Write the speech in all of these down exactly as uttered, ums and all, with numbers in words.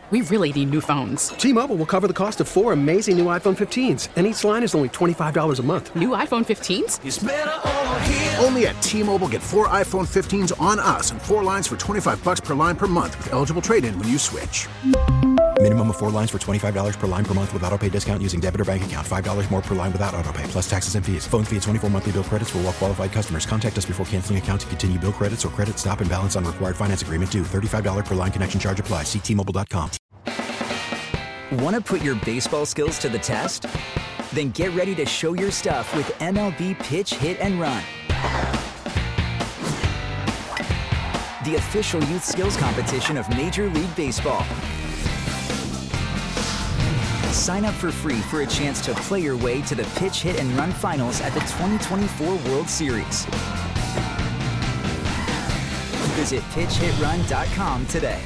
We really need new phones. T-Mobile will cover the cost of four amazing new iPhone fifteens, and each line is only twenty-five dollars a month. New iPhone fifteens? It's better over here. Only at T-Mobile, get four iPhone fifteens on us and four lines for twenty-five dollars per line per month with eligible trade-in when you switch. Minimum of four lines for twenty-five dollars per line per month with autopay discount using debit or bank account. five dollars more per line without autopay, plus taxes and fees. Phone fee at twenty-four monthly bill credits for well-qualified customers. Contact us before canceling account to continue bill credits or credit stop and balance on required finance agreement due. thirty-five dollars per line connection charge applies. See T Mobile dot com. Want to put your baseball skills to the test? Then get ready to show your stuff with M L B Pitch, Hit, and Run. The official youth skills competition of Major League Baseball. Sign up for free for a chance to play your way to the Pitch, Hit, and Run finals at the twenty twenty-four World Series. Visit pitch hit run dot com today.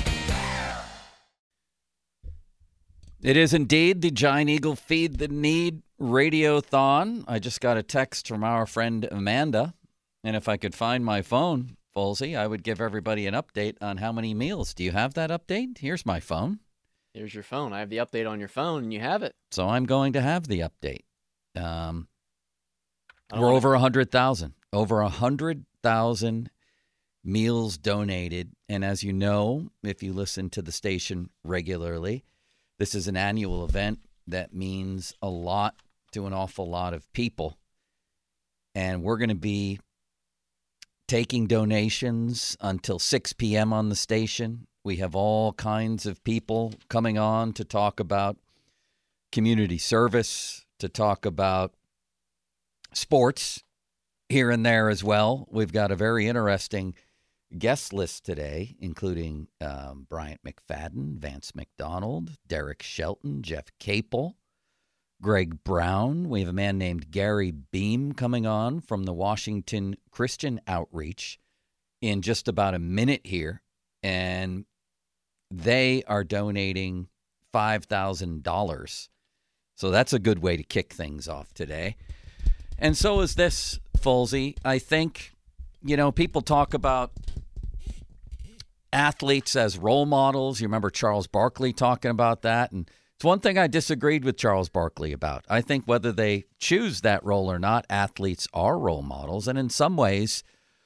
It is indeed the Giant Eagle Feed the Need Radiothon. I just got a text from our friend Amanda, and if I could find my phone, Folsey, I would give everybody an update on how many meals. Do you have that update? Here's my phone. Here's your phone. I have the update on your phone, and you have it. So I'm going to have the update. Um, we're wanna... over one hundred thousand. Over one hundred thousand meals donated. And as you know, if you listen to the station regularly, this is an annual event that means a lot to an awful lot of people. And we're going to be taking donations until six p.m. on the station. We have all kinds of people coming on to talk about community service, to talk about sports here and there as well. We've got a very interesting guest list today, including um, Bryant McFadden, Vance McDonald, Derek Shelton, Jeff Capel, Greg Brown. We have a man named Gary Beam coming on from the Washington Christian Outreach in just about a minute here. And they are donating five thousand dollars. So that's a good way to kick things off today. And so is this, Folsey. I think, you know, people talk about athletes as role models. You remember Charles Barkley talking about that. And it's one thing I disagreed with Charles Barkley about. I think whether they choose that role or not, athletes are role models. And in some ways,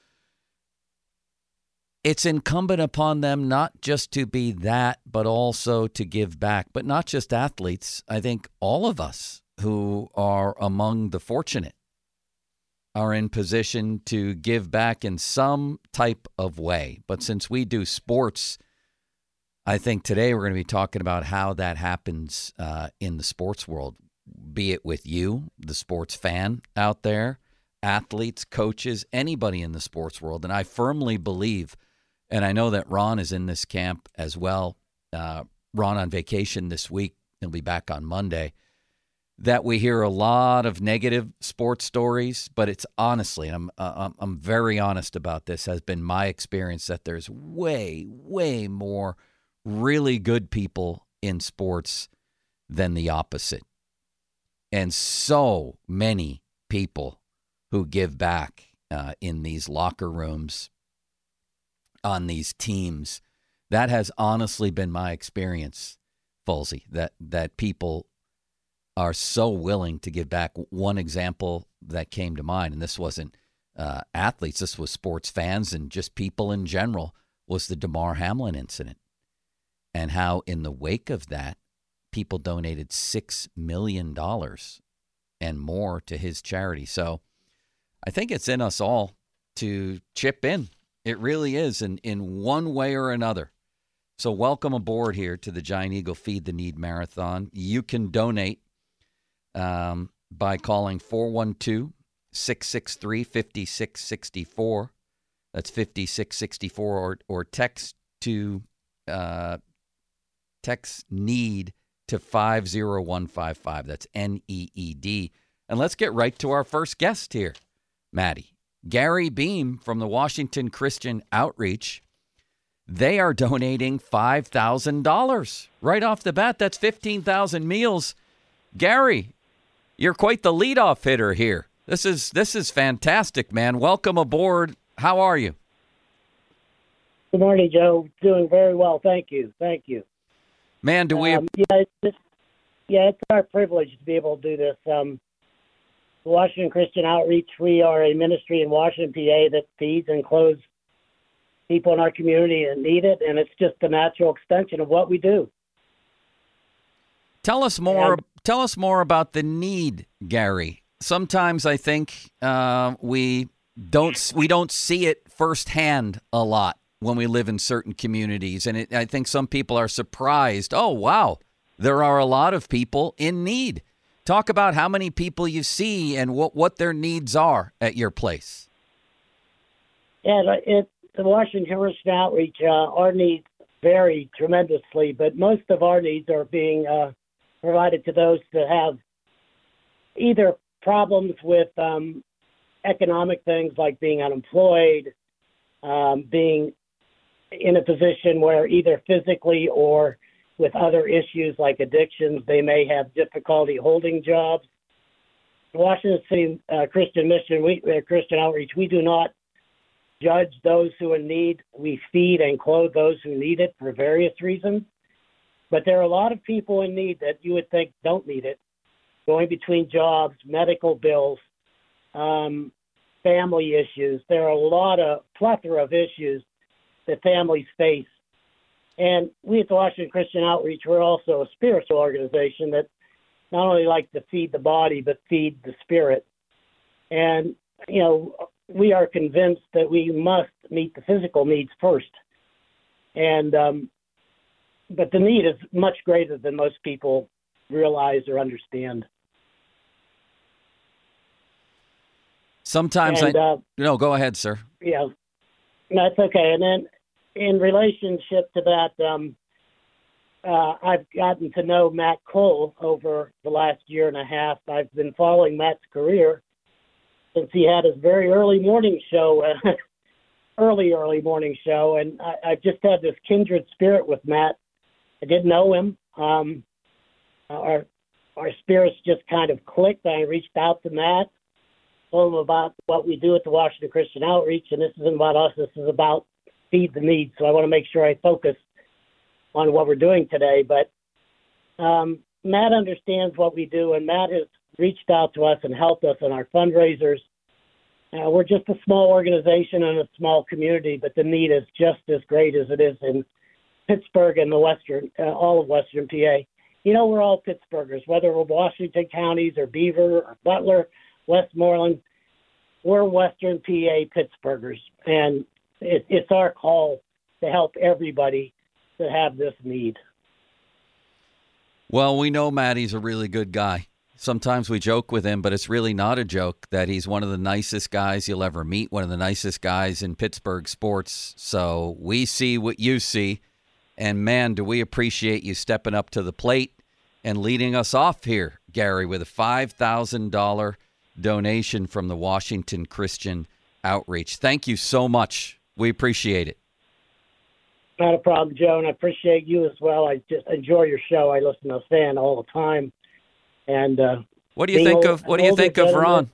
it's incumbent upon them not just to be that, but also to give back. But not just athletes. I think all of us who are among the fortunate are in position to give back in some type of way. But since we do sports, I think today we're going to be talking about how that happens uh, in the sports world, be it with you, the sports fan out there, athletes, coaches, anybody in the sports world. And I firmly believe, and I know that Ron is in this camp as well, uh, Ron on vacation this week, he'll be back on Monday, that we hear a lot of negative sports stories, but it's honestly, and I'm uh, I'm very honest about this, has been my experience that there's way, way more really good people in sports than the opposite. And so many people who give back uh, in these locker rooms, on these teams. That has honestly been my experience, Folsey, that, that people are so willing to give back. One example that came to mind, and this wasn't uh, athletes, this was sports fans and just people in general, was the Damar Hamlin incident. And how in the wake of that, people donated six million dollars and more to his charity. So I think it's in us all to chip in. It really is, in, in one way or another. So welcome aboard here to the Giant Eagle Feed the Need Marathon. You can donate um, by calling four one two, six six three, five six six four. That's five six six four, or, or text to uh, text NEED to five zero one five five. That's N E E D. And let's get right to our first guest here, Maddie. Gary Beam from the Washington Christian Outreach. They are donating five thousand dollars right off the bat. That's fifteen thousand meals. Gary, you're quite the leadoff hitter here. This is this is fantastic, man. Welcome aboard. How are you? Good morning, Joe. Doing very well. Thank you. Thank you. Man, do we? Um, yeah, it's just, yeah, it's our privilege to be able to do this. Um, Washington Christian Outreach, we are a ministry in Washington, P A that feeds and clothes people in our community that need it, and it's just a natural extension of what we do. Tell us more. And, tell us more about the need, Gary. Sometimes I think uh, we don't we don't see it firsthand a lot when we live in certain communities, and it, I think some people are surprised. Oh, wow, there are a lot of people in need. Talk about how many people you see and what, what their needs are at your place. Yeah, it, the Washington Christian Outreach, uh, our needs vary tremendously, but most of our needs are being uh, provided to those that have either problems with um, economic things like being unemployed, um, being in a position where either physically or with other issues like addictions, they may have difficulty holding jobs. Washington City uh, Christian Mission, we, uh, Christian Outreach, we do not judge those who are in need. We feed and clothe those who need it for various reasons. But there are a lot of people in need that you would think don't need it, going between jobs, medical bills, um, family issues. There are a lot of plethora of issues that families face. And we at the Washington Christian Outreach, we're also a spiritual organization that not only like to feed the body, but feed the spirit. And, you know, we are convinced that we must meet the physical needs first. And, um, but the need is much greater than most people realize or understand. Sometimes and, I, uh, no, go ahead, sir. Yeah, that's okay. And then in relationship to that, um, uh, I've gotten to know Matt Cole over the last year and a half. I've been following Matt's career since he had his very early morning show, uh, early, early morning show. And I, I just had this kindred spirit with Matt. I didn't know him. Um, our, our spirits just kind of clicked. I reached out to Matt, told him about what we do at the Washington Christian Outreach, and this isn't about us. This is about feed the needs. So I want to make sure I focus on what we're doing today. But um, Matt understands what we do, and Matt has reached out to us and helped us in our fundraisers. Uh, we're just a small organization and a small community, but the need is just as great as it is in Pittsburgh and the Western, uh, all of Western P A. You know, we're all Pittsburghers, whether we're Washington counties or Beaver or Butler, Westmoreland. We're Western P A Pittsburghers, and it, it's our call to help everybody that have this need. Well, we know Matty's a really good guy. Sometimes we joke with him, but it's really not a joke that he's one of the nicest guys you'll ever meet, one of the nicest guys in Pittsburgh sports. So we see what you see, and man, do we appreciate you stepping up to the plate and leading us off here, Gary, with a five thousand dollars donation from the Washington Christian Outreach. Thank you so much. We appreciate it. Not a problem, Joe, and I appreciate you as well. I just enjoy your show. I listen to Stan all the time. And uh, what do you think of what do you think of Ron?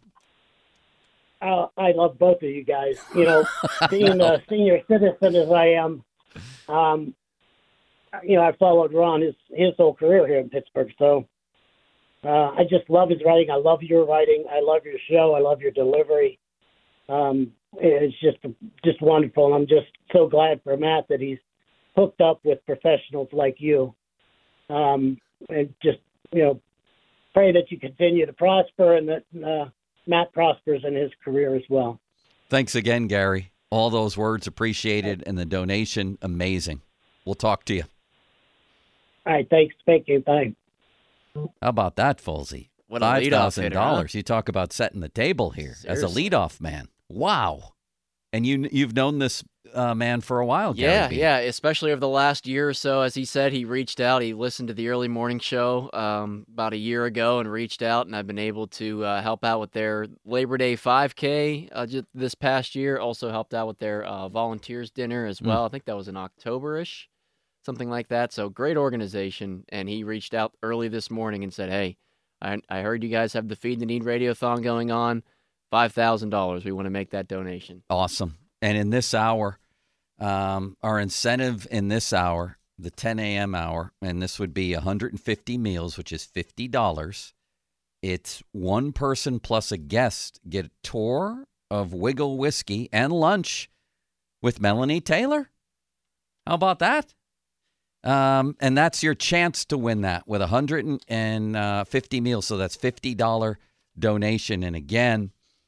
Uh, I love both of you guys. You know, being a senior citizen as I am, um, you know, I followed Ron his his whole career here in Pittsburgh. So uh, I just love his writing. I love your writing. I love your show. I love your delivery. Um, it's just just wonderful. And I'm just so glad for Matt that he's hooked up with professionals like you. Um, and just, you know, pray that you continue to prosper and that uh, Matt prospers in his career as well. Thanks again, Gary. All those words appreciated, and the donation, amazing. We'll talk to you. All right, thanks. Thank you. Bye. How about that, Folsey? What a five leadoff thousand hitter, dollars. huh? You talk about setting the table here Seriously. as a leadoff man. Wow. And you, you've known this uh, man for a while, Gary Yeah, B. yeah, especially over the last year or so. As he said, he reached out. He listened to the early morning show um, about a year ago and reached out, and I've been able to uh, help out with their Labor Day five K uh, just this past year. Also helped out with their uh, volunteers dinner as well. Mm. I think that was in October-ish, something like that. So great organization, and he reached out early this morning and said, hey, I, I heard you guys have the Feed the Need Radiothon going on. five thousand dollars. We want to make that donation. Awesome. And in this hour, um, our incentive in this hour, the ten a.m. hour, and this would be one hundred fifty meals, which is fifty dollars. It's one person plus a guest get a tour of Wiggle Whiskey and lunch with Melanie Taylor. How about that? Um, and that's your chance to win that with one hundred fifty meals. So that's fifty dollars donation. And again,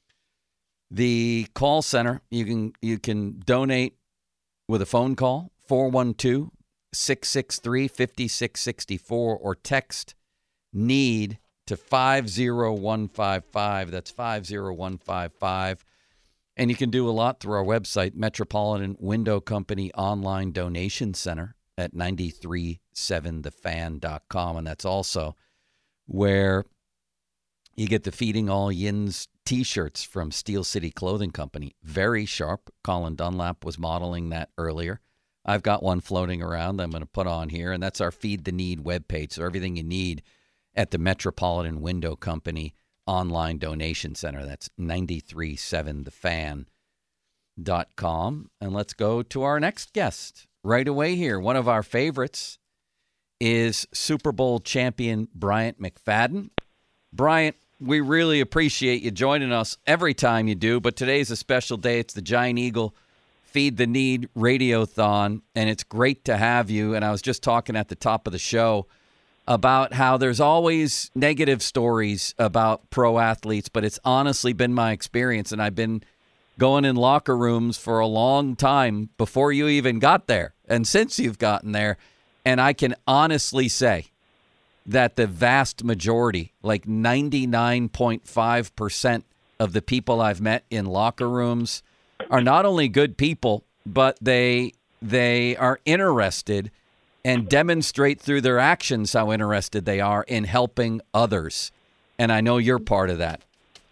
the call center, you can you can donate with a phone call, four one two, six six three, five six six four, or text NEED to five zero one five five. That's five zero one five five. And you can do a lot through our website, Metropolitan Window Company Online Donation Center at nine three seven the fan dot com. And that's also where you get the Feeding All Yins T-shirts from Steel City Clothing Company. Very sharp. Colin Dunlap was modeling that earlier. I've got one floating around that I'm going to put on here, and that's our Feed the Need webpage. So everything you need at the Metropolitan Window Company Online Donation Center. That's nine three seven the fan dot com. And let's go to our next guest right away here. One of our favorites is Super Bowl champion Bryant McFadden. Bryant, we really appreciate you joining us every time you do, but today's a special day. It's the Giant Eagle Feed the Need Radiothon, and it's great to have you. And I was just talking at the top of the show about how there's always negative stories about pro athletes, but it's honestly been my experience, and I've been going in locker rooms for a long time before you even got there and since you've gotten there, and I can honestly say that the vast majority, like ninety-nine point five percent of the people I've met in locker rooms are not only good people, but they they are interested and demonstrate through their actions how interested they are in helping others. And I know you're part of that.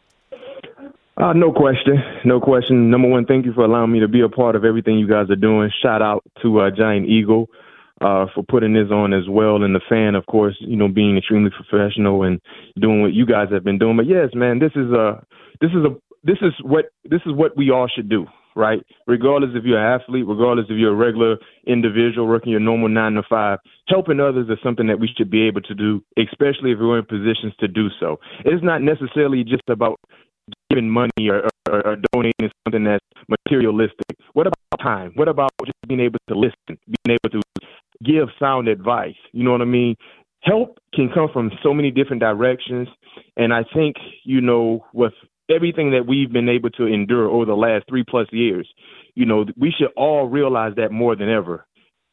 Uh, no question. No question. Number one, thank you for allowing me to be a part of everything you guys are doing. Shout out to uh, Giant Eagle uh, for putting this on as well. And the fan, of course, you know, being extremely professional and doing what you guys have been doing. But yes, man, this is a, this is a, this is what, this is what we all should do. Right? Regardless if you're an athlete, regardless if you're a regular individual working your normal nine to five, helping others is something that we should be able to do, especially if we're in positions to do so. It's not necessarily just about giving money or, or, or donating something that's materialistic. What about time? What about just being able to listen, being able to give sound advice? You know what I mean? Help can come from so many different directions. And I think, you know, with everything that we've been able to endure over the last three plus years, you know, we should all realize that more than ever.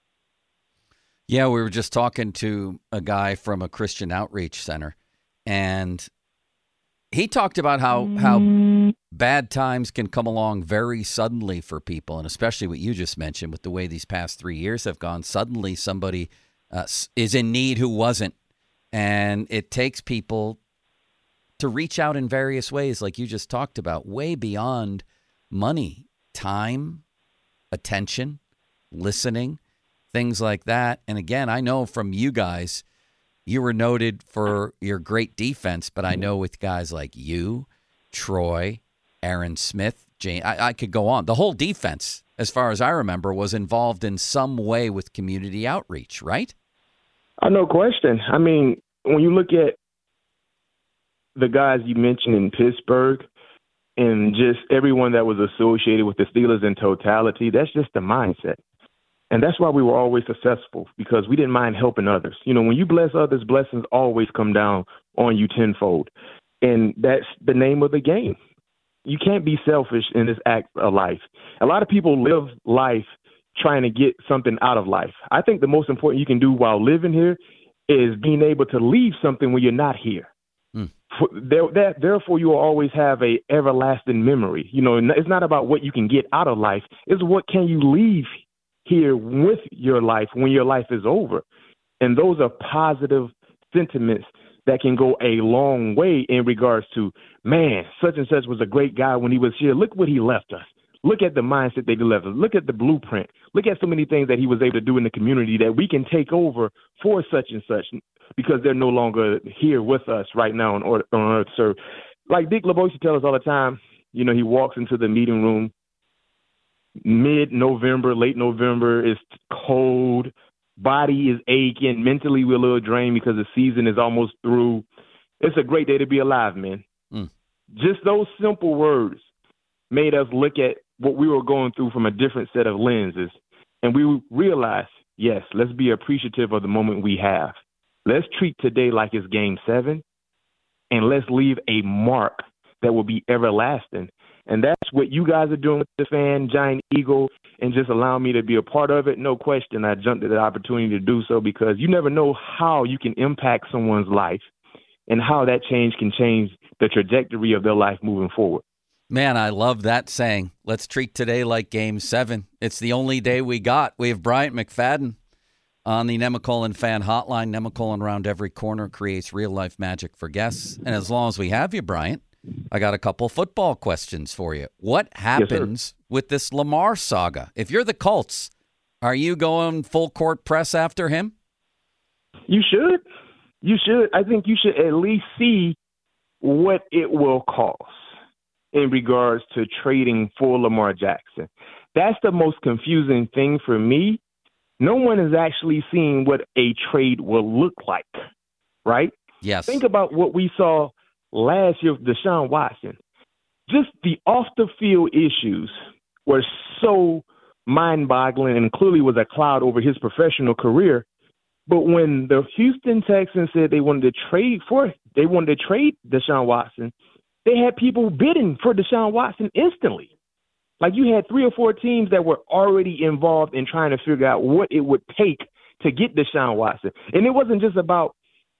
Yeah, we were just talking to a guy from a Christian outreach center, and he talked about how, how bad times can come along very suddenly for people, and especially what you just mentioned with the way these past three years have gone. Suddenly somebody uh, is in need who wasn't, and it takes people to reach out in various ways, like you just talked about, way beyond money, time, attention, listening, things like that. And again, I know from you guys, you were noted for your great defense, but I know with guys like you, Troy, Aaron Smith, Jane, I, I could go on. The whole defense, as far as I remember, was involved in some way with community outreach, right? Uh, no question. I mean, when you look at the guys you mentioned in Pittsburgh and just everyone that was associated with the Steelers in totality, that's just the mindset. And that's why we were always successful, because we didn't mind helping others. You know, when you bless others, blessings always come down on you tenfold. And that's the name of the game. You can't be selfish in this act of life. A lot of people live life trying to get something out of life. I think the most important you can do while living here is being able to leave something when you're not here. Mm. For, there, that, therefore, you will always have a everlasting memory. You know, it's not about what you can get out of life. It's what can you leave here with your life when your life is over. And those are positive sentiments that can go a long way in regards to, man, such and such was a great guy when he was here. Look what he left us. Look at the mindset they left us. Look at the blueprint. Look at so many things that he was able to do in the community that we can take over for such and such, because they're no longer here with us right now on, on earth. So, like Dick LeBeau used to tell us all the time, you know, he walks into the meeting room mid-November, late November. It's cold. body is aching. Mentally, we're a little drained because the season is almost through. It's a great day to be alive, man. Mm. Just those simple words made us look at what we were going through from a different set of lenses. And we realized, yes, let's be appreciative of the moment we have. Let's treat today like it's game seven, and let's leave a mark that will be everlasting. And that's what you guys are doing with the Fan, Giant Eagle, and just allow me to be a part of it. No question, I jumped at the opportunity to do so because you never know how you can impact someone's life and how that change can change the trajectory of their life moving forward. Man, I love that saying. Let's treat today like game seven. It's the only day we got. We have Bryant McFadden on the Nemacolin Fan Hotline. Nemacolin around every corner creates real-life magic for guests. And as long as we have you, Bryant, I got a couple football questions for you. What happens yes, with this Lamar saga? If you're the Colts, are you going full court press after him? You should. You should. I think you should at least see what it will cost in regards to trading for Lamar Jackson. That's the most confusing thing for me. No one is actually seeing what a trade will look like, right? Yes. Think about what we saw last year with Deshaun Watson. Just the off-the-field issues were so mind-boggling and clearly was a cloud over his professional career. But when the Houston Texans said they wanted to trade for, they wanted to trade Deshaun Watson, they had people bidding for Deshaun Watson instantly. Like you had three or four teams that were already involved in trying to figure out what it would take to get Deshaun Watson. And it wasn't just about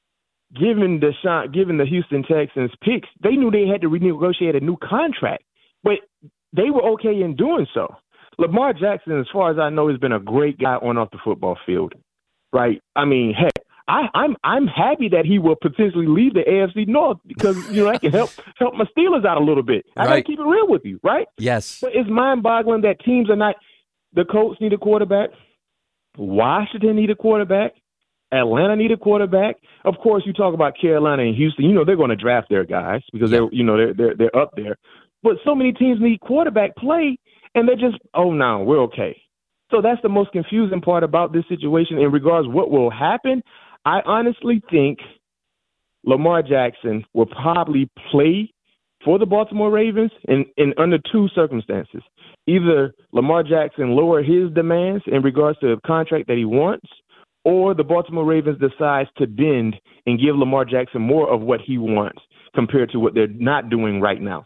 giving Deshaun, giving the Houston Texans picks. They knew they had to renegotiate a new contract, but they were okay in doing so. Lamar Jackson, as far as I know, has been a great guy on off the football field, right? I mean, heck, I, I'm I'm happy that he will potentially leave the A F C North because, you know, I can help help my Steelers out a little bit. I right. got to keep it real with you, right? Yes. But it's mind-boggling that teams are not – the Colts need a quarterback. Washington need a quarterback. Atlanta need a quarterback. Of course, you talk about Carolina and Houston. You know they're going to draft their guys because yeah. they're you know they're, they're they're up there. But so many teams need quarterback play, and they're just oh no, we're okay. So that's the most confusing part about this situation in regards to what will happen. I honestly think Lamar Jackson will probably play for the Baltimore Ravens in, in under two circumstances. Either Lamar Jackson lower his demands in regards to the contract that he wants, or the Baltimore Ravens decides to bend and give Lamar Jackson more of what he wants compared to what they're not doing right now.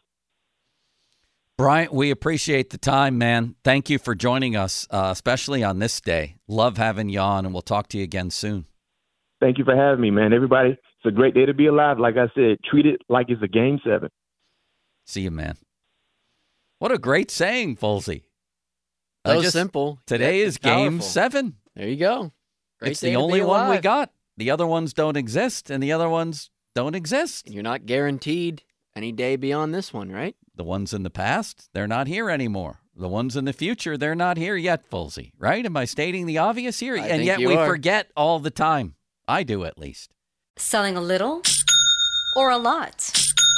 Bryant, we appreciate the time, man. Thank you for joining us, uh, especially on this day. Love having you on, and we'll talk to you again soon. Thank you for having me, man. Everybody, it's a great day to be alive. Like I said, treat it like it's a game seven. See you, man. What a great saying, Folsey. That was just, simple. Today Yet is game powerful. seven. There you go. Great it's day the to only be one we alive. got. The other ones don't exist, and the other ones don't exist. You're not guaranteed any day beyond this one, right? The ones in the past, they're not here anymore. The ones in the future, they're not here yet, Folsey. Right? Am I stating the obvious here? I and think yet you we are. forget all the time. I do, at least. Selling a little or a lot?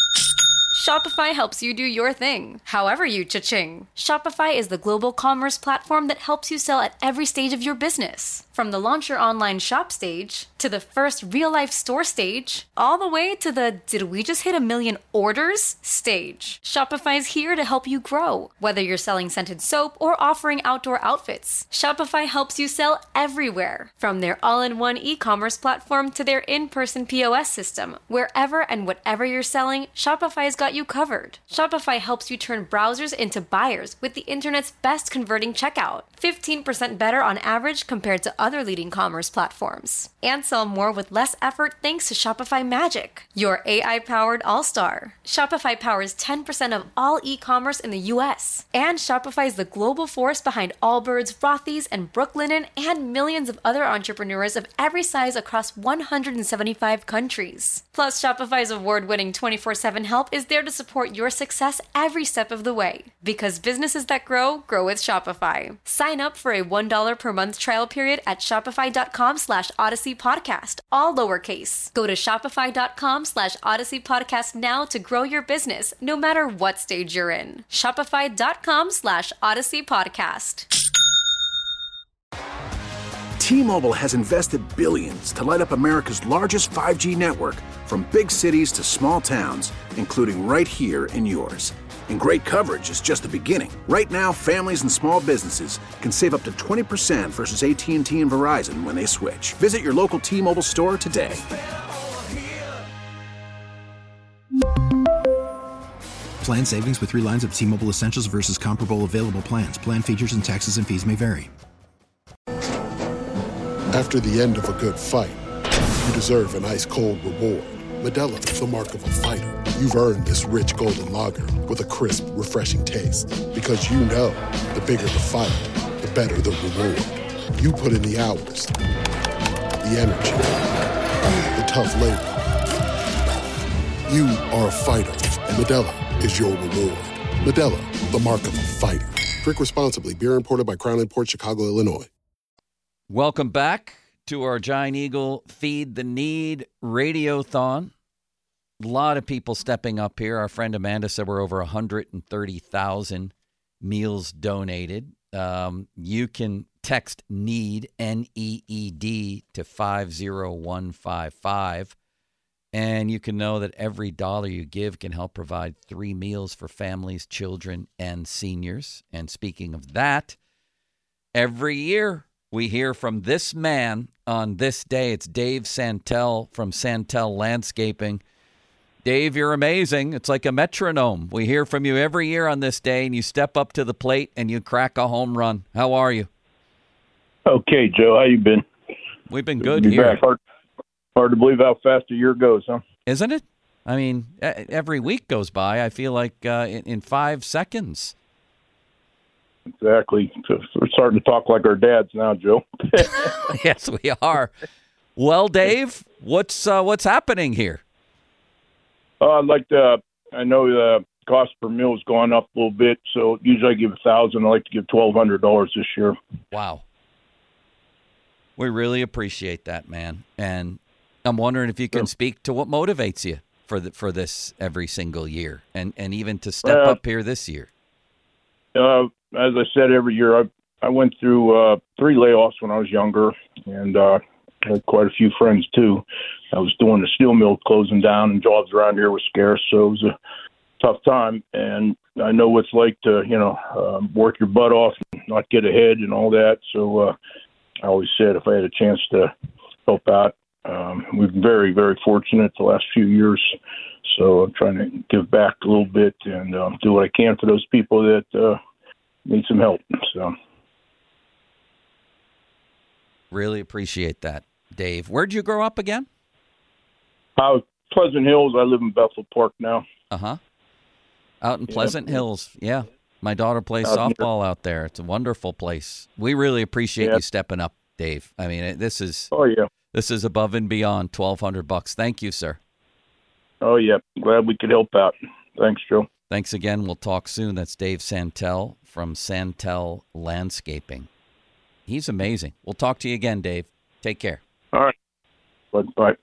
Shopify helps you do your thing, however you cha-ching. Shopify is the global commerce platform that helps you sell at every stage of your business. From the launch your online shop stage, to the first real-life store stage, all the way to the did we just hit a million orders stage. Shopify is here to help you grow. Whether you're selling scented soap or offering outdoor outfits, Shopify helps you sell everywhere. From their all-in-one e-commerce platform to their in-person P O S system, wherever and whatever you're selling, Shopify's got you covered. Shopify helps you turn browsers into buyers with the internet's best converting checkout. fifteen percent better on average compared to other leading commerce platforms. And sell more with less effort thanks to Shopify Magic, your A I-powered all-star. Shopify powers ten percent of all e-commerce in the U S. And Shopify is the global force behind Allbirds, Rothy's, and Brooklinen, and millions of other entrepreneurs of every size across one hundred seventy-five countries. Plus, Shopify's award-winning twenty-four seven help is there to support your success every step of the way. Because businesses that grow, grow with Shopify. Sign up for a one dollar per month trial period at shopify.com slash Odyssey Podcast, all lowercase. Go to shopify.com slash Odyssey Podcast now to grow your business, no matter what stage you're in. Shopify.com slash Odyssey Podcast. T-Mobile has invested billions to light up America's largest five G network, from big cities to small towns, including right here in yours. And great coverage is just the beginning. Right now, families and small businesses can save up to twenty percent versus A T and T and Verizon when they switch. Visit your local T-Mobile store today. Plan savings with three lines of T-Mobile Essentials versus comparable available plans. Plan features and taxes and fees may vary. After the end of a good fight, you deserve an ice-cold reward. Modelo is the mark of a fighter. You've earned this rich golden lager with a crisp, refreshing taste. Because you know, the bigger the fight, the better the reward. You put in the hours, the energy, the tough labor. You are a fighter, and Modelo is your reward. Modelo, the mark of a fighter. Drink responsibly. Beer imported by Crown Imports, Chicago, Illinois. Welcome back to our Giant Eagle Feed the Need Radiothon. A lot of people stepping up here. Our friend Amanda said we're over one hundred thirty thousand meals donated. Um, you can text NEED, N E E D, to five zero one five five. And you can know that every dollar you give can help provide three meals for families, children, and seniors. And speaking of that, every year we hear from this man on this day. It's Dave Santel from Santel Landscaping. Dave, you're amazing. It's like a metronome. We hear from you every year on this day, and you step up to the plate and you crack a home run. How are you? Okay, Joe. How you been? We've been good Be here. Back. Hard, hard to believe how fast a year goes, huh? Isn't it? I mean, every week goes by, I feel like, uh, in, in five seconds. Exactly. We're starting to talk like our dads now, Joe. Yes, we are. Well, Dave, what's uh, what's happening here? Uh, I'd like to, I know the cost per meal has gone up a little bit, so usually I give a thousand dollars. I like to give twelve hundred dollars this year. Wow. We really appreciate that, man. And I'm wondering if you can speak to what motivates you for the, for this every single year, and, and even to step uh, up here this year. Uh, as I said, every year I I went through uh, three layoffs when I was younger, and uh, I had quite a few friends too. I was doing the steel mill closing down, and jobs around here were scarce, so it was a tough time. And I know what it's like to, you know, uh, work your butt off and not get ahead and all that. So uh, I always said if I had a chance to help out, um, we've been very, very fortunate the last few years. So I'm trying to give back a little bit and um, do what I can for those people that uh, need some help. So really appreciate that, Dave. Where'd you grow up again? Uh, Pleasant Hills. I live in Bethel Park now. Uh-huh. Out in Yeah. Pleasant Hills. Yeah. My daughter plays Out here. softball out there. It's a wonderful place. We really appreciate Yeah. you stepping up, Dave. I mean, it- this is Oh, yeah. this is above and beyond twelve hundred bucks. Thank you, sir. Oh, yeah. Glad we could help out. Thanks, Joe. Thanks again. We'll talk soon. That's Dave Santel from Santel Landscaping. He's amazing. We'll talk to you again, Dave. Take care. All right. Bye.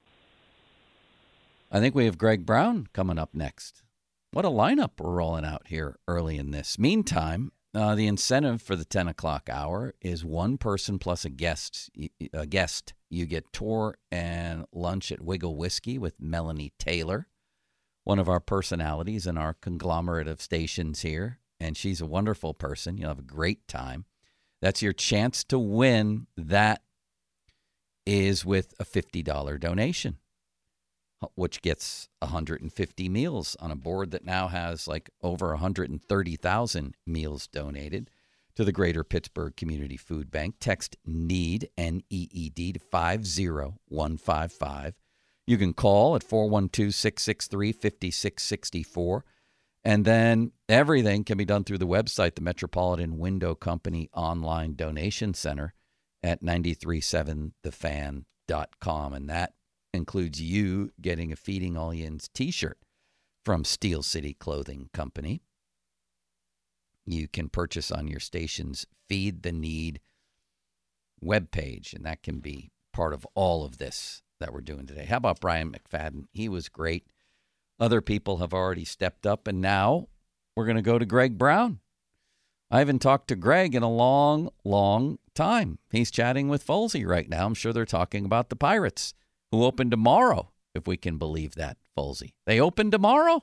I think we have Greg Brown coming up next. What a lineup we're rolling out here early in this. Meantime, uh, the incentive for the ten o'clock hour is one person plus a guest. A guest. You get tour and lunch at Wiggle Whiskey with Melanie Taylor, one of our personalities in our conglomerate of stations here. And she's a wonderful person. You'll have a great time. That's your chance to win. That is with a fifty dollars donation, which gets one hundred fifty meals on a board that now has like over one hundred thirty thousand meals donated to the Greater Pittsburgh Community Food Bank. Text NEED, N E E D, to five zero one five five. You can call at four one two, six six three, five six six four. And then everything can be done through the website, the Metropolitan Window Company Online Donation Center at nine three seven the fan dot com. And that includes you getting a Feeding All Yins t-shirt from Steel City Clothing Company. You can purchase on your station's Feed the Need webpage, and that can be part of all of this that we're doing today. How about Brian McFadden? He was great. Other people have already stepped up, and now we're going to go to Greg Brown. I haven't talked to Greg in a long, long time. He's chatting with Folsey right now. I'm sure they're talking about the Pirates, who open tomorrow, if we can believe that, Folsey. They open tomorrow?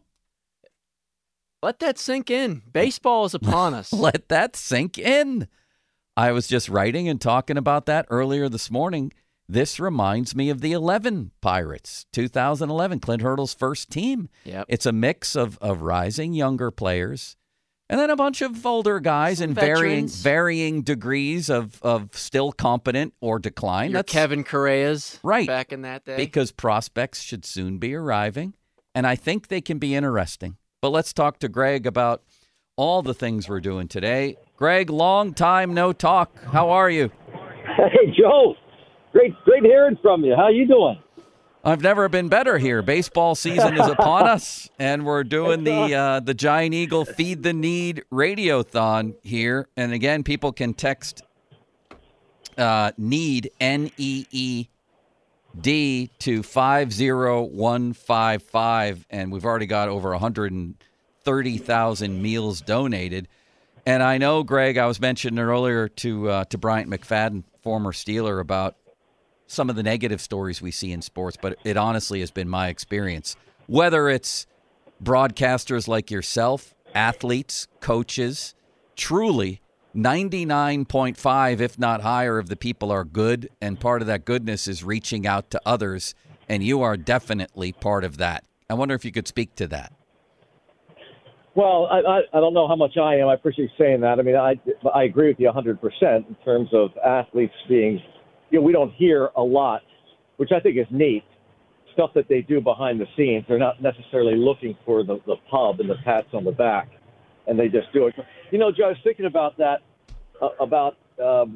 Let that sink in. Baseball is upon us. Let that sink in. I was just writing and talking about that earlier this morning. This reminds me of the eleven Pirates, two thousand eleven, Clint Hurdle's first team. Yep. It's a mix of, of rising younger players and then a bunch of older guys Some in varying veterans. varying degrees of, of still competent or decline. Your That's Kevin Correa's right. back in that day. Because prospects should soon be arriving, and I think they can be interesting. But let's talk to Greg about all the things we're doing today. Greg, long time no talk. How are you? Hey, Joe. Great, great hearing from you. How you doing? I've never been better here. Baseball season is upon us, and we're doing the uh, the Giant Eagle Feed the Need Radiothon here. And again, people can text uh, NEED, N E E D, to five zero one five five, and we've already got over one hundred thirty thousand meals donated. And I know, Greg, I was mentioning earlier to uh, to Bryant McFadden, former Steeler, about some of the negative stories we see in sports, but it honestly has been my experience. Whether it's broadcasters like yourself, athletes, coaches, truly ninety-nine point five, if not higher, of the people are good, and part of that goodness is reaching out to others, and you are definitely part of that. I wonder if you could speak to that. Well, I, I, I don't know how much I am. I appreciate you saying that. I mean, I, I agree with you one hundred percent in terms of athletes being, you know, we don't hear a lot, which I think is neat, stuff that they do behind the scenes. They're not necessarily looking for the, the pub and the pats on the back, and they just do it. You know, Joe, I was thinking about that, uh, about um,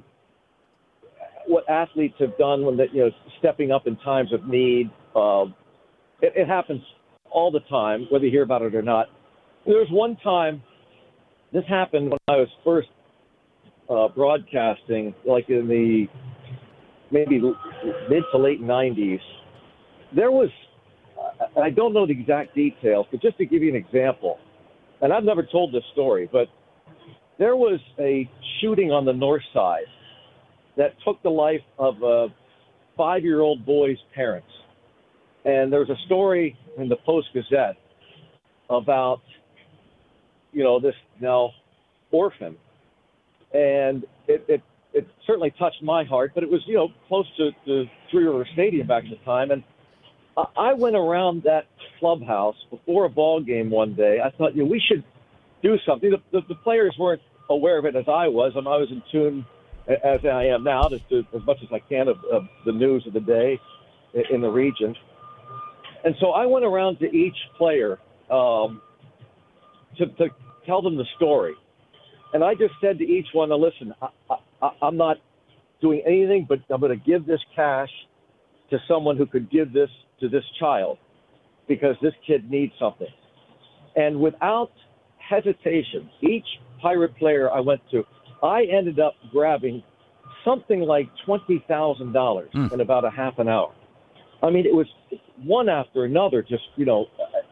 what athletes have done when they, you know, stepping up in times of need. Uh, it, it happens all the time, whether you hear about it or not. There was one time, this happened when I was first uh, broadcasting, like in the maybe mid to late nineties. There was, uh, I don't know the exact details, but just to give you an example, and I've never told this story, but there was a shooting on the north side that took the life of a five-year-old boy's parents. And there was a story in the Post-Gazette about, you know, this now orphan. And it, it, it certainly touched my heart, but it was, you know, close to the Three River Stadium back at the time. And I, I went around that clubhouse before a ball game one day. I thought, you know, we should do something. The, the, the players weren't aware of it as I was. I, mean, I was in tune, as I am now, to do as much as I can of, of the news of the day in the region. And so I went around to each player um, to, to tell them the story. And I just said to each one, now listen, I, I, I'm not doing anything, but I'm going to give this cash to someone who could give this to this child because this kid needs something. And without hesitation, each Pirate player I went to, I ended up grabbing something like twenty thousand dollars mm. in about a half an hour. I mean, it was one after another, just, you know,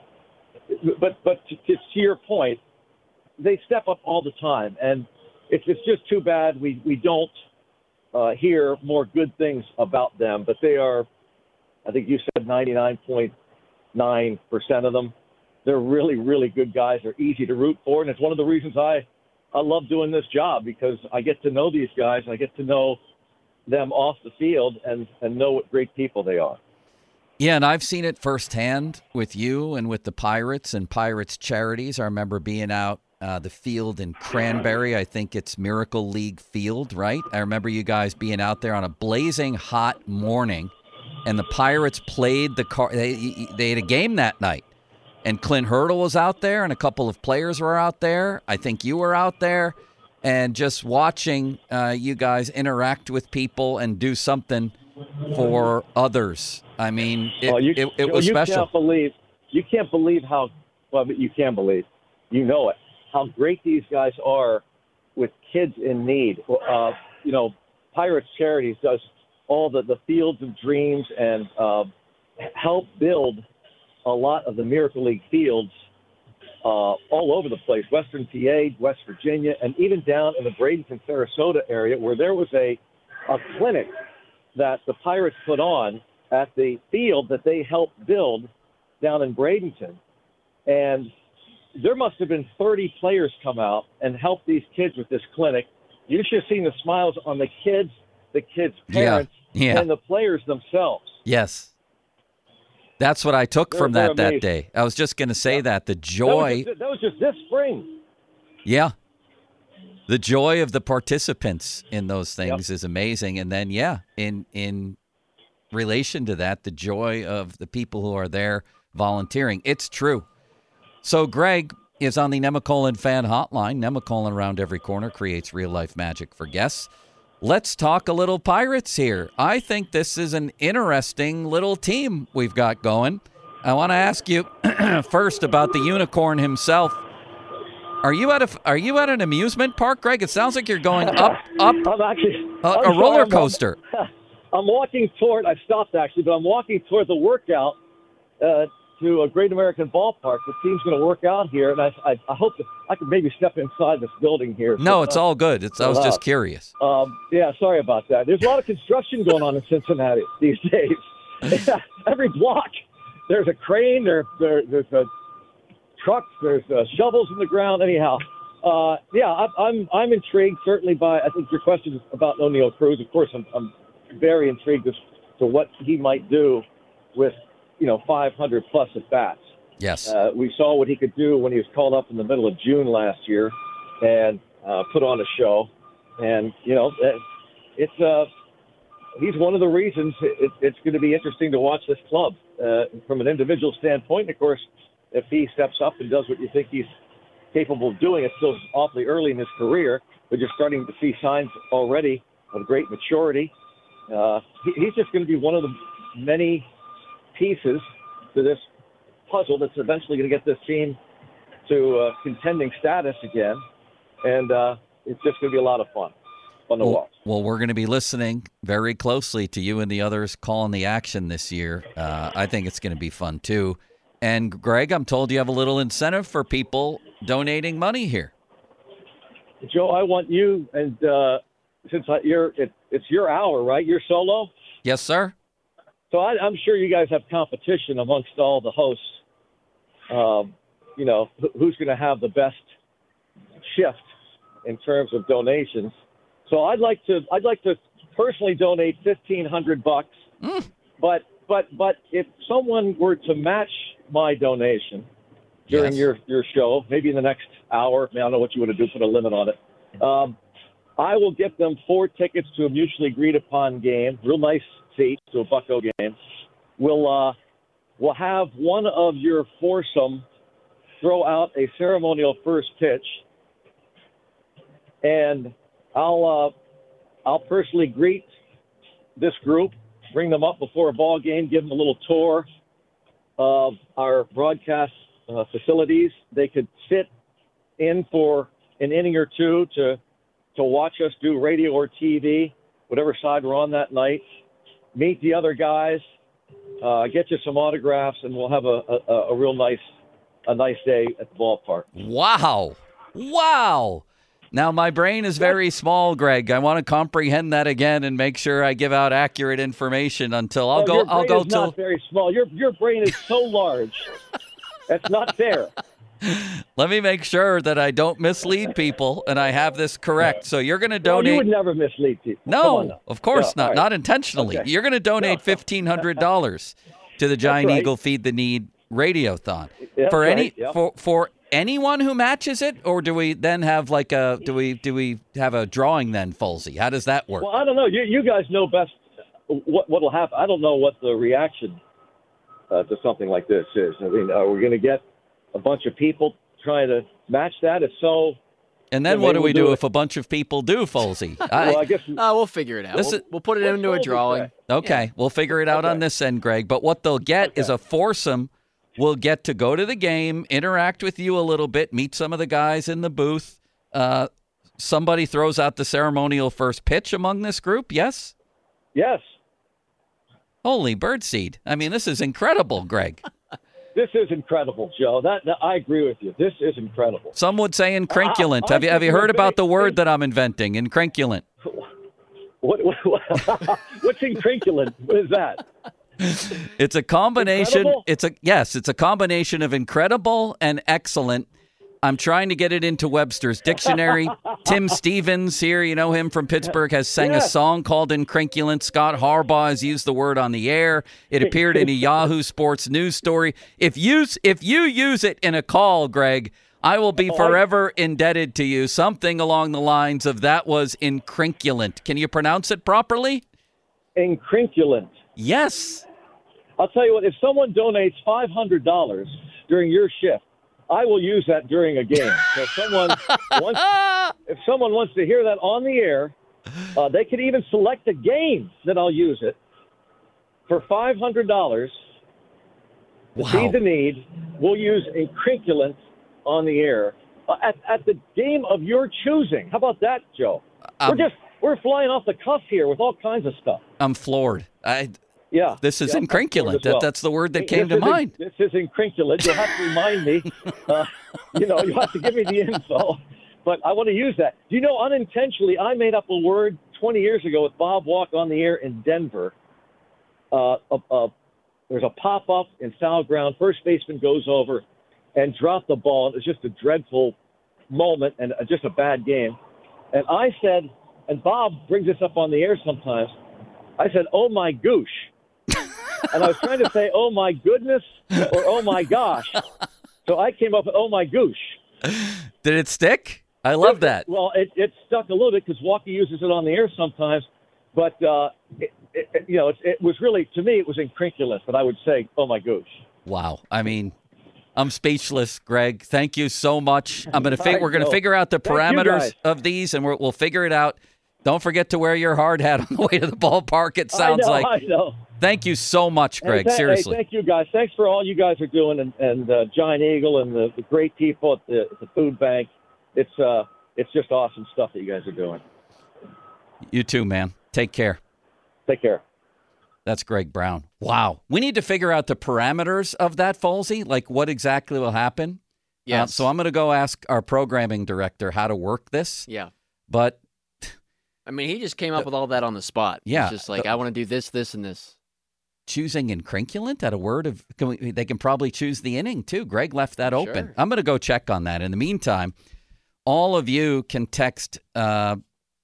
but but to, to your point, they step up all the time. And it's, it's just too bad we, we don't uh, hear more good things about them. But they are, I think you said ninety-nine point nine percent of them. They're really, really good guys. They're easy to root for. And it's one of the reasons I, I love doing this job, because I get to know these guys. I get to know them off the field and, and know what great people they are. Yeah, and I've seen it firsthand with you and with the Pirates and Pirates charities. I remember being out uh, the field in Cranberry. I think it's Miracle League Field, right? I remember you guys being out there on a blazing hot morning, and the Pirates played the car. They, they had a game that night, and Clint Hurdle was out there, and a couple of players were out there. I think you were out there, and just watching uh, you guys interact with people and do something for others. I mean, it, oh, you, it, it was you special. Can't believe, you can't believe how, well, you can believe, you know it, how great these guys are with kids in need. Uh, you know, Pirates Charities does all the, the Fields of Dreams and uh, help build a lot of the Miracle League fields uh, all over the place, Western P A, West Virginia, and even down in the Bradenton, Sarasota area, where there was a, a clinic that the Pirates put on at the field that they helped build down in Bradenton. And there must have been thirty players come out and help these kids with this clinic. You should have seen the smiles on the kids, the kids' parents, yeah, yeah. and the players themselves. Yes. That's what I took They're, from that they're that day. I was just going to say yeah. that. The joy. That was, just, that was just this spring. Yeah. The joy of the participants in those things yep. is amazing. And then, yeah, in in relation to that, the joy of the people who are there volunteering. It's true. So Greg is on the Nemacolin fan hotline. Nemacolin around every corner creates real-life magic for guests. Let's talk a little Pirates here. I think this is an interesting little team we've got going. I want to ask you first about the unicorn himself. Are you at a Are you at an amusement park, Greg? It sounds like you're going up, up I'm actually, a, I'm a roller sorry, coaster. I'm, I'm walking toward, I stopped actually, but I'm walking toward the workout uh, to a Great American Ballpark. The team's going to work out here, and I, I, I hope that I could maybe step inside this building here. No, so, it's uh, all good. It's I was just curious. Um, yeah, sorry about that. There's a lot of construction going on in Cincinnati these days. Every block, there's a crane, there, there there's a trucks, there's uh, shovels in the ground. Anyhow, uh, yeah, I, I'm I'm intrigued certainly by. I think your question is about O'Neill Cruz. Of course, I'm, I'm very intrigued as to what he might do with you know five hundred plus at bats. Yes, uh, we saw what he could do when he was called up in the middle of June last year and uh, put on a show. And you know, it's uh, he's one of the reasons it, it's going to be interesting to watch this club uh, from an individual standpoint. And of course, if he steps up and does what you think he's capable of doing, it's still awfully early in his career, but you're starting to see signs already of great maturity. Uh, he, he's just going to be one of the many pieces to this puzzle that's eventually going to get this team to uh, contending status again. And uh, it's just going to be a lot of fun. Fun to well, watch. Well, we're going to be listening very closely to you and the others calling the action this year. Uh, I think it's going to be fun, too. And, Greg, I'm told you have a little incentive for people donating money here. Joe, I want you, and uh, since I, you're, it, it's your hour, right? You're solo? Yes, sir. So I, I'm sure you guys have competition amongst all the hosts. Um, you know, who's going to have the best shift in terms of donations. So I'd like to, I'd like to personally donate fifteen hundred bucks. Mm. But, but, but if someone were to match my donation during yes. your, your show, maybe in the next hour, I don't know what you want to do, put a limit on it. Um, I will get them four tickets to a mutually agreed upon game, real nice seat to a Bucco game. We'll, uh, we'll have one of your foursome throw out a ceremonial first pitch, and I'll, uh, I'll personally greet this group, bring them up before a ball game, give them a little tour of our broadcast uh, facilities. They could sit in for an inning or two to to watch us do radio or T V, whatever side we're on that night. Meet the other guys, uh, get you some autographs, and we'll have a, a, a real nice a nice day at the ballpark. Wow, wow. Now, my brain is very small, Greg. I want to comprehend that again and make sure I give out accurate information until I'll no, go. Your brain I'll go is till not very small. Your your brain is so large. That's not fair. Let me make sure that I don't mislead people and I have this correct. So you're going to donate. No, you would never mislead people. No, of course yeah, not. right. Not intentionally. Okay. You're going to donate no. fifteen hundred dollars to the Giant right. Eagle Feed the Need Radiothon. That's for any right. Yep. for for anyone who matches it, or do we then have like a do we do we have a drawing then, Folsey? How does that work? Well, I don't know. You you guys know best what what will happen. I don't know what the reaction uh, to something like this is. I mean, are we going to get a bunch of people trying to match that? If so, and then what do we do, do if a bunch of people do, Folsey? I, well, I guess uh, we'll figure it out. We'll, is, we'll put it into a drawing. Okay, yeah. We'll figure it out okay. on this end, Greg. But what they'll get okay. is a foursome. We'll get to go to the game, interact with you a little bit, meet some of the guys in the booth. Uh, somebody throws out the ceremonial first pitch among this group, yes? Yes. Holy birdseed. I mean, this is incredible, Greg. this is incredible, Joe. That, that I agree with you. This is incredible. Some would say incrinculant. I, I have you have you heard about the word think, that I'm inventing? Incrinculant. What, what, what what's incrinculant? What is that? It's a combination. Incredible? It's a yes. It's a combination of incredible and excellent. I'm trying to get it into Webster's dictionary. Tim Stevens here, you know him from Pittsburgh, has sang yeah. a song called Incrinculant. Scott Harbaugh has used the word on the air. It appeared in a Yahoo Sports news story. If you if you use it in a call, Greg, I will be forever indebted to you. Something along the lines of that was incrinculant. Can you pronounce it properly? Incrinculant. Yes. I'll tell you what, if someone donates five hundred dollars during your shift, I will use that during a game. So if someone wants, if someone wants to hear that on the air, uh, they could even select a game that I'll use it for five hundred dollars to Wow. feed the need. We'll use incrinculant on the air uh, at, at the game of your choosing. How about that, Joe? Um, we're just we're flying off the cuff here with all kinds of stuff. I'm floored. I, Yeah. This is yeah, incrinculant. That, well. That's the word that This came to is, mind. This is incrinculant. You'll have to remind me. Uh, you know, you'll have to give me the info. But I want to use that. Do you know, unintentionally, I made up a word twenty years ago with Bob Walk on the air in Denver. Uh, uh, uh, there's a pop-up in foul ground. First baseman goes over and dropped the ball. It was just a dreadful moment and just a bad game. And I said, and Bob brings this up on the air sometimes, I said, oh, my goosh. And I was trying to say, oh, my goodness, or oh, my gosh. So I came up with, oh, my goosh. Did it stick? I love that. Well, it, it stuck a little bit because Walkie uses it on the air sometimes. But, uh, it, it, you know, it, it was really, to me, it was incrinculant. But I would say, oh, my goosh. Wow. I mean, I'm speechless, Greg. Thank you so much. I'm going to fig- I We're going to know. figure out the Thank you, parameters guys. of these, and we're, we'll figure it out. Don't forget to wear your hard hat on the way to the ballpark, it sounds I know, like. I know. Thank you so much, Greg. Hey, th- Seriously. Hey, thank you, guys. Thanks for all you guys are doing, and, and uh, Giant Eagle and the, the great people at the, at the food bank. It's uh, it's just awesome stuff that you guys are doing. You too, man. Take care. Take care. That's Greg Brown. Wow. We need to figure out the parameters of that, Folsey, like what exactly will happen. Yes. Uh, so I'm going to go ask our programming director how to work this. Yeah. But I mean, he just came up with all that on the spot. Yeah. It's just like, The- I want to do this, this, and this. choosing incrinculant at a word of, can we, they can probably choose the inning too. Greg left that open. Sure. I'm going to go check on that. In the meantime, all of you can text uh,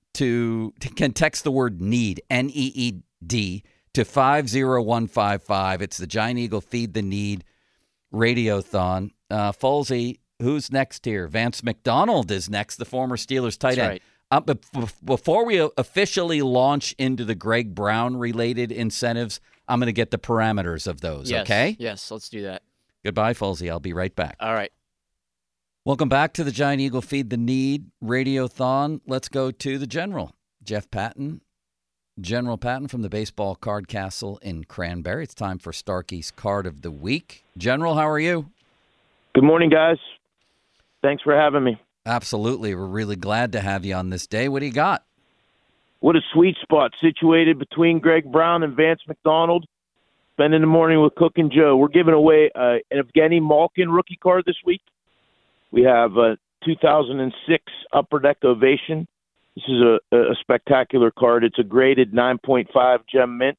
to can text the word need, N E E D, to five zero one five five. It's the Giant Eagle Feed the Need Radiothon. Uh, Folsey, who's next here? Vance McDonald is next, the former Steelers tight That's end. right. Uh, but f- before we okay launch into the Greg Brown related incentives, I'm going to get the parameters of those, Yes. okay? Yes, let's do that. Goodbye, Folsey. I'll be right back. All right. Welcome back to the Giant Eagle Feed the Need Radiothon. Let's go to the General, Jeff Patton. General Patton from the Baseball Card Castle in Cranberry. It's time for Starkey's Card of the Week. General, how are you? Good morning, guys. Thanks for having me. Absolutely. We're really glad to have you on this day. What do you got? What a sweet spot situated between Greg Brown and Vance McDonald. Spending the morning with Cook and Joe. We're giving away uh, an Evgeny Malkin rookie card this week. We have a two thousand six Upper Deck Ovation. This is a, a spectacular card. It's a graded nine point five gem mint.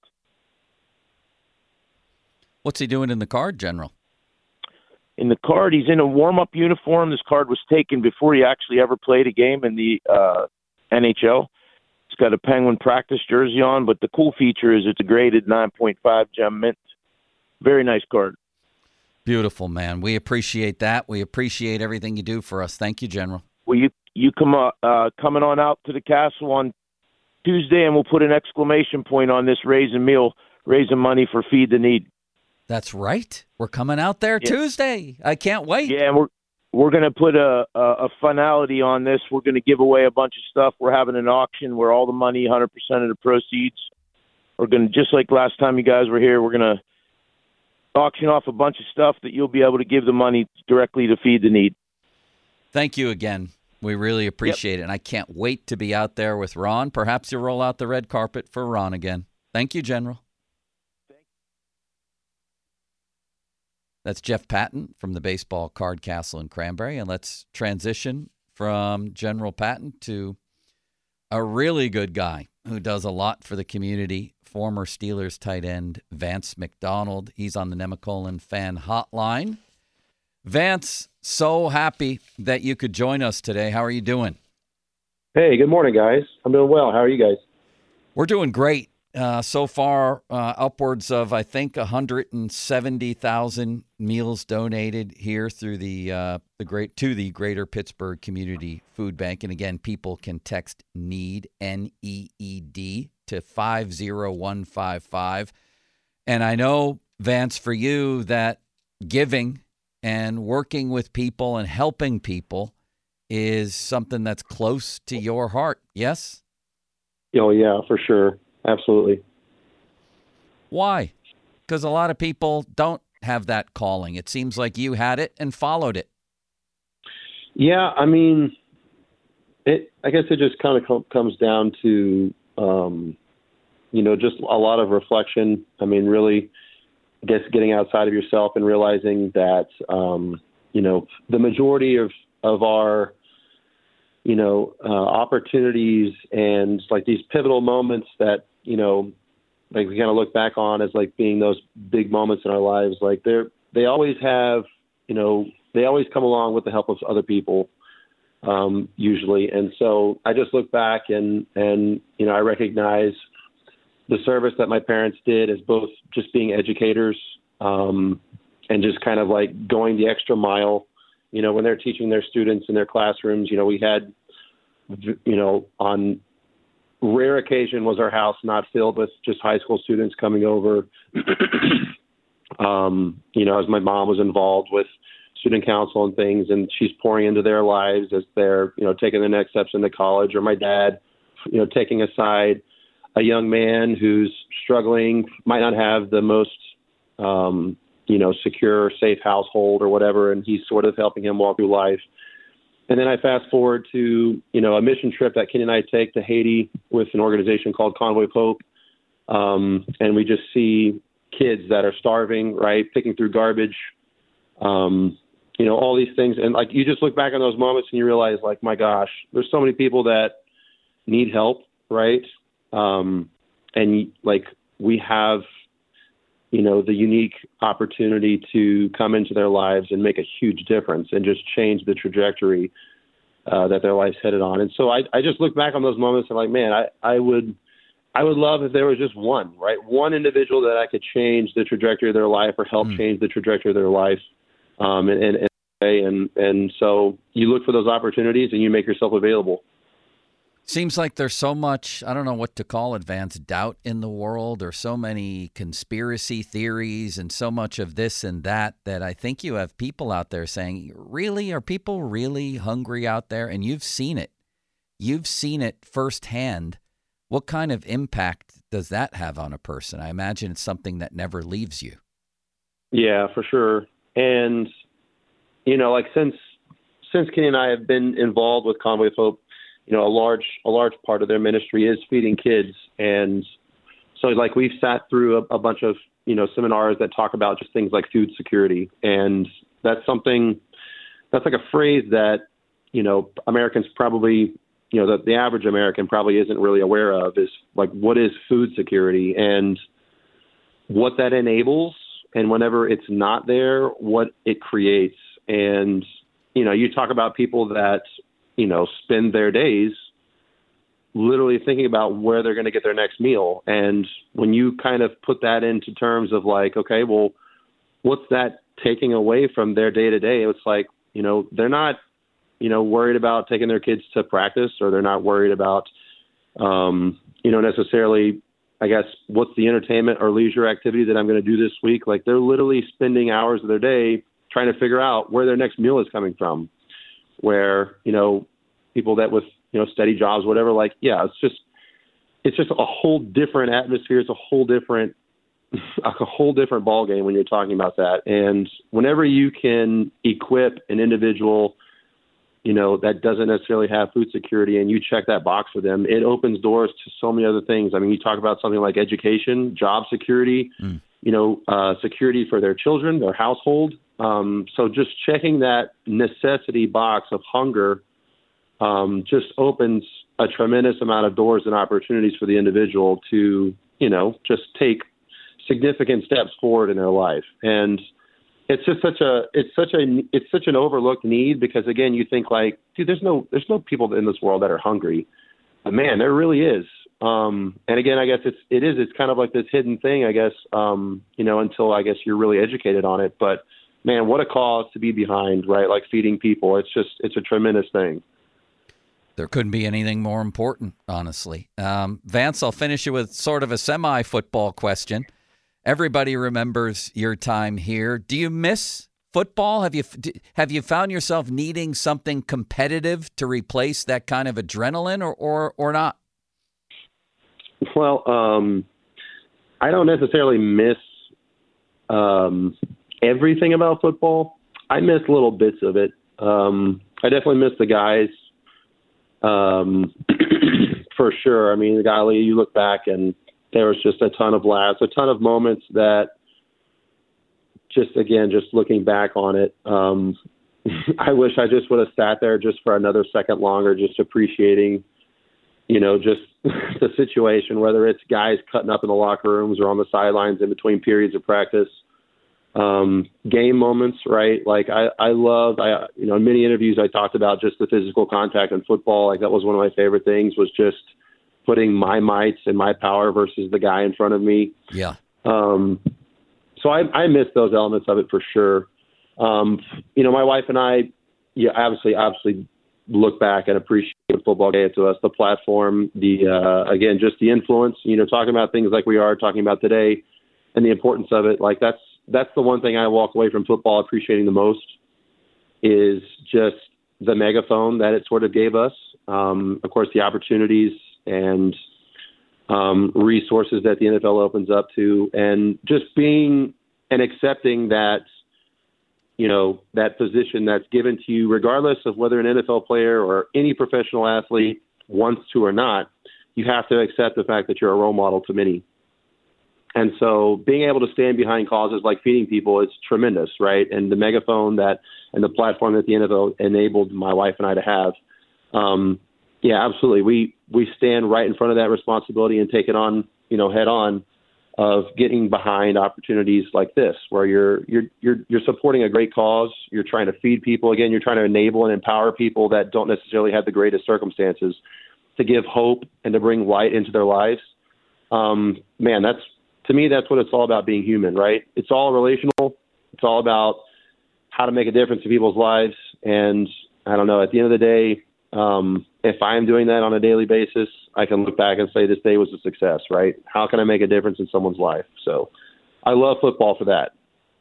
What's he doing in the card, General? In the card, he's in a warm-up uniform. This card was taken before he actually ever played a game in the uh, N H L. It's got a Penguin practice jersey on, but the cool feature is it's a graded nine point five gem mint. Very nice card. Beautiful, man. We appreciate that. We appreciate everything you do for us. Thank you, General. Well, you you come uh, uh, coming on out to the castle on Tuesday, and we'll put an exclamation point on this raising meal, raising money for Feed the Need. That's right. We're coming out there Yeah. Tuesday. I can't wait. Yeah, and we're we're going to put a, a a finality on this. We're going to give away a bunch of stuff. We're having an auction where all the money, one hundred percent of the proceeds, we're going to, just like last time you guys were here, we're going to auction off a bunch of stuff that you'll be able to give the money directly to Feed the Need. Thank you again. We really appreciate it. And I can't wait to be out there with Ron. Perhaps you'll roll out the red carpet for Ron again. Thank you, General. That's Jeff Patton from the Baseball Card Castle in Cranberry. And let's transition from General Patton to a really good guy who does a lot for the community, former Steelers tight end Vance McDonald. He's on the Nemacolin Fan Hotline. Vance, so happy that you could join us today. How are you doing? Hey, good morning, guys. I'm doing well. How are you guys? We're doing great. Uh, so far, uh, upwards of, I think, one hundred seventy thousand meals donated here through the uh, the great to the Greater Pittsburgh Community Food Bank. And again, people can text NEED, N E E D, to five zero one five five. And I know, Vance, for you, that giving and working with people and helping people is something that's close to your heart. Yes? Oh, yeah, for sure. Absolutely. Why? Because a lot of people don't have that calling. It seems like you had it and followed it. Yeah, I mean, it. I guess it just kind of com- comes down to, um, you know, just a lot of reflection. I mean, really, I guess getting outside of yourself and realizing that, um, you know, the majority of, of our you know, uh, opportunities and like these pivotal moments that, you know, like we kind of look back on as like being those big moments in our lives, like they're, they always have, you know, they always come along with the help of other people, um, usually. And so I just look back and, and, you know, I recognize the service that my parents did as both just being educators, um, and just kind of like going the extra mile. You know, when they're teaching their students in their classrooms, you know, we had, you know, on rare occasion was our house not filled with just high school students coming over. um, you know, as my mom was involved with student council and things, and she's pouring into their lives as they're, you know, taking the next steps into college, or my dad, you know, taking aside a young man who's struggling, might not have the most, um, you know, secure, safe household or whatever, and he's sort of helping him walk through life. And then I fast forward to, you know, a mission trip that Kenny and I take to Haiti with an organization called Convoy of Hope. Um, and we just see kids that are starving, right, picking through garbage, um, you know, all these things. And, like, you just look back on those moments and you realize, like, my gosh, there's so many people that need help, right? Um, and, like, we have – you know, the unique opportunity to come into their lives and make a huge difference and just change the trajectory uh, that their life's headed on. And so I, I just look back on those moments and like, man, I, I would, I would love if there was just one, right? One individual that I could change the trajectory of their life or help mm. change the trajectory of their life. Um, and, and, and, and so you look for those opportunities and you make yourself available. Seems like there's so much, I don't know what to call it, Vance, doubt in the world, or so many conspiracy theories and so much of this and that, that I think you have people out there saying, really, are people really hungry out there? And you've seen it. You've seen it firsthand. What kind of impact does that have on a person? I imagine it's something that never leaves you. Yeah, for sure. And, you know, like since, since Kenny and I have been involved with Convoy of Hope, you know, a large, a large part of their ministry is feeding kids. And so like we've sat through a, a bunch of, you know, seminars that talk about just things like food security. And that's something, that's like a phrase that, you know, Americans probably, you know, the, the average American probably isn't really aware of, is like, what is food security and what that enables, and whenever it's not there, what it creates. And, you know, you talk about people that, you know, spend their days literally thinking about where they're going to get their next meal. And when you kind of put that into terms of like, okay, well, what's that taking away from their day to day? It's like, you know, they're not, you know, worried about taking their kids to practice, or they're not worried about, um, you know, necessarily, I guess, what's the entertainment or leisure activity that I'm going to do this week? Like they're literally spending hours of their day trying to figure out where their next meal is coming from. Where, you know, people that with, you know, steady jobs, whatever, like, yeah, it's just, it's just a whole different atmosphere. It's a whole different, a whole different ball game when you're talking about that. And whenever you can equip an individual, you know, that doesn't necessarily have food security, and you check that box for them, it opens doors to so many other things. I mean, you talk about something like education, job security, mm. you know, uh, security for their children, their household. Um, so just checking that necessity box of hunger um, just opens a tremendous amount of doors and opportunities for the individual to, you know, just take significant steps forward in their life. And it's just such a, it's such a, it's such an overlooked need because again, you think like, dude, there's no, there's no people in this world that are hungry, but man, there really is. Um, and again, I guess it's, it is, it's kind of like this hidden thing, I guess, um, you know, until I guess you're really educated on it, but man, what a cause to be behind, right? Like feeding people. It's just, it's a tremendous thing. There couldn't be anything more important, honestly. Um, Vance, I'll finish you with sort of a semi-football question. Everybody remembers your time here. Do you miss football? Have you have you found yourself needing something competitive to replace that kind of adrenaline, or or, or not? Well, um, I don't necessarily miss um, everything about football. I miss little bits of it. Um, I definitely miss the guys. Um, for sure. I mean, golly, you look back and there was just a ton of laughs, a ton of moments that just, again, just looking back on it, um, I wish I just would have sat there just for another second longer, just appreciating, you know, just the situation, whether it's guys cutting up in the locker rooms or on the sidelines in between periods of practice. Um, game moments, right? Like I, I love, I, you know, in many interviews I talked about just the physical contact in football. Like that was one of my favorite things, was just putting my mights and my power versus the guy in front of me. Yeah. Um, so I, I miss those elements of it for sure. Um, you know, my wife and I, yeah, obviously, obviously look back and appreciate what football gave to us, the platform, the, uh, again, just the influence, you know, talking about things like we are talking about today and the importance of it. Like that's, That's the one thing I walk away from football appreciating the most, is just the megaphone that it sort of gave us. Um, of course, the opportunities and um, resources that the N F L opens up to, and just being and accepting that, you know, that position that's given to you, regardless of whether an N F L player or any professional athlete wants to or not, you have to accept the fact that you're a role model to many. And so being able to stand behind causes like feeding people is tremendous, right? And the megaphone that and the platform that the N F L enabled my wife and I to have, um, yeah, absolutely. We we stand right in front of that responsibility and take it on, you know, head on, of getting behind opportunities like this, where you're you're you're you're supporting a great cause. You're trying to feed people. Again, you're trying to enable and empower people that don't necessarily have the greatest circumstances, to give hope and to bring light into their lives. Um, man, that's To me, that's what it's all about, being human, right? It's all relational. It's all about how to make a difference in people's lives. And I don't know, at the end of the day, um, if I'm doing that on a daily basis, I can look back and say this day was a success, right? How can I make a difference in someone's life? So I love football for that.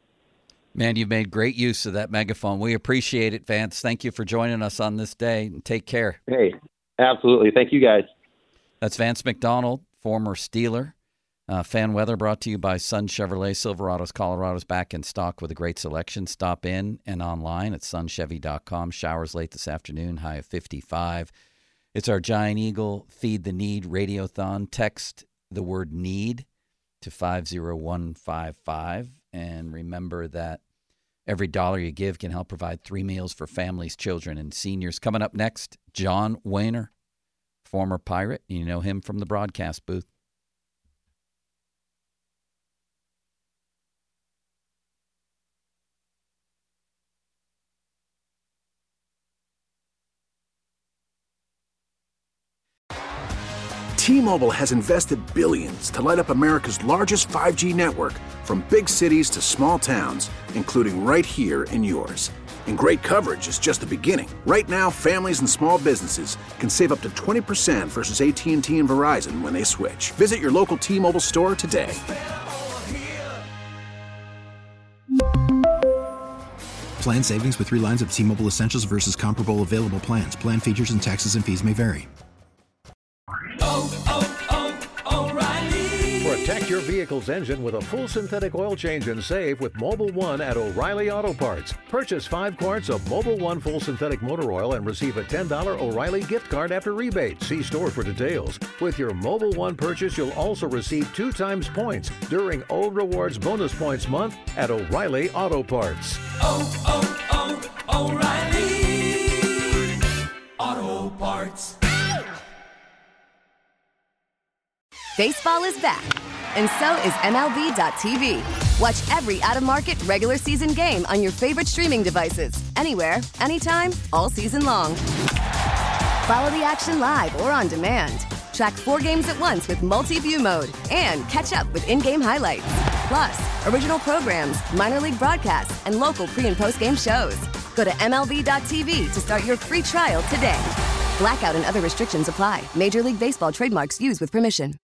Man, you've made great use of that megaphone. We appreciate it, Vance. Thank you for joining us on this day, and take care. Hey, absolutely. Thank you, guys. That's Vance McDonald, former Steeler. Uh, fan weather brought to you by Sun Chevrolet. Silverado's Colorado's back in stock with a great selection. Stop in and online at sun chevy dot com. Showers late this afternoon, high of fifty-five. It's our Giant Eagle Feed the Need Radiothon. Text the word NEED to five zero one five five. And remember that every dollar you give can help provide three meals for families, children, and seniors. Coming up next, John Wehner, former Pirate. You know him from the broadcast booth. T-Mobile has invested billions to light up America's largest five G network, from big cities to small towns, including right here in yours. And great coverage is just the beginning. Right now, families and small businesses can save up to twenty percent versus A T and T and Verizon when they switch. Visit your local T-Mobile store today. Plan savings with three lines of T-Mobile Essentials versus comparable available plans. Plan features and taxes and fees may vary. Oh, oh, oh, O'Reilly. For a Protect your vehicle's engine with a full synthetic oil change and save with Mobil One at O'Reilly Auto Parts. Purchase five quarts of Mobil One full synthetic motor oil and receive a ten dollars O'Reilly gift card after rebate. See store for details. With your Mobil One purchase, you'll also receive two times points during O Rewards Bonus Points Month at O'Reilly Auto Parts. Oh, oh, oh, O'Reilly Auto Parts. Baseball is back, and so is M L B dot T V. Watch every out-of-market regular season game on your favorite streaming devices, anywhere, anytime, all season long. Follow the action live or on demand. Track four games at once with multi-view mode and catch up with in-game highlights. Plus, original programs, minor league broadcasts, and local pre- and post-game shows. Go to M L B dot T V to start your free trial today. Blackout and other restrictions apply. Major League Baseball trademarks used with permission.